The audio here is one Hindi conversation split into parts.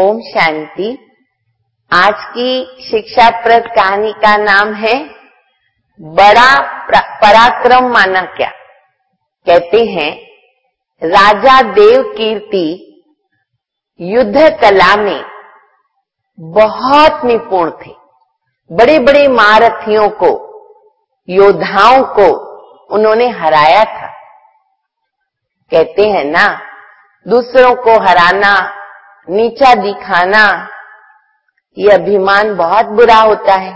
ओम शांति। आज की शिक्षाप्रद कहानी का नाम है बड़ा पराक्रम माना क्या। कहते हैं राजा देवकीर्ति युद्ध कला में बहुत निपुण थे। बड़े बड़े महारथियों को, योद्धाओं को उन्होंने हराया था। कहते हैं ना, दूसरों को हराना, नीचा दिखाना, ये अभिमान बहुत बुरा होता है।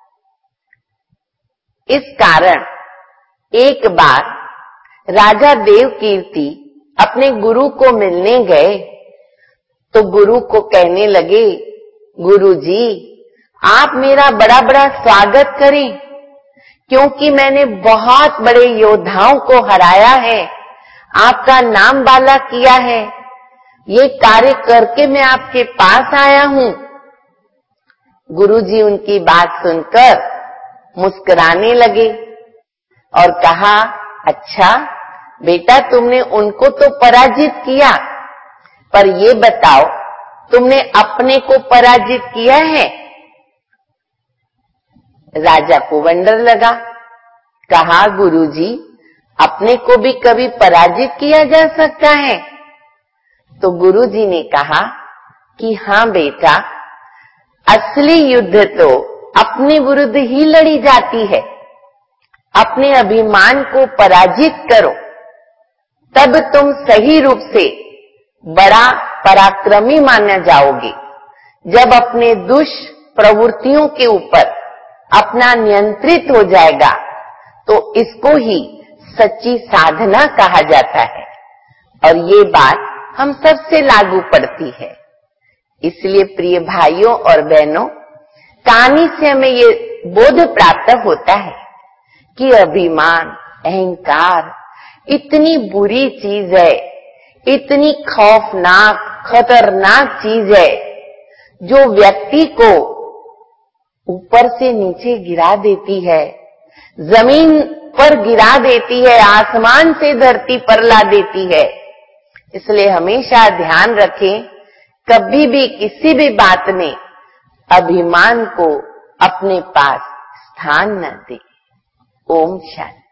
इस कारण एक बार राजा देवकीर्ति अपने गुरु को मिलने गए तो गुरु को कहने लगे, गुरु जी आप मेरा बड़ा बड़ा स्वागत करें, क्योंकि मैंने बहुत बड़े योद्धाओं को हराया है, आपका नाम बाला किया है, ये कार्य करके मैं आपके पास आया हूं। गुरुजी उनकी बात सुनकर मुस्कुराने लगे और कहा, अच्छा बेटा तुमने उनको तो पराजित किया, पर ये बताओ तुमने अपने को पराजित किया है? राजा को वंडर लगा। कहा, गुरुजी अपने को भी कभी पराजित किया जा सकता है? तो गुरुजी ने कहा कि हाँ बेटा, असली युद्ध तो अपने विरुद्ध ही लड़ी जाती है। अपने अभिमान को पराजित करो, तब तुम सही रूप से बड़ा पराक्रमी माना जाओगे। जब अपने दुष्प्रवृत्तियों के ऊपर अपना नियंत्रित हो जाएगा तो इसको ही सच्ची साधना कहा जाता है। और ये बात हम सबसे लागू पड़ती है। इसलिए प्रिय भाइयों और बहनों, कहानी से हमें ये बोध प्राप्त होता है कि अभिमान, अहंकार इतनी बुरी चीज है, इतनी खौफनाक, खतरनाक चीज है, जो व्यक्ति को ऊपर से नीचे गिरा देती है, जमीन पर गिरा देती है, आसमान से धरती पर ला देती है। इसलिए हमेशा ध्यान रखें, कभी भी किसी भी बात में अभिमान को अपने पास स्थान न दें। ओम शांति।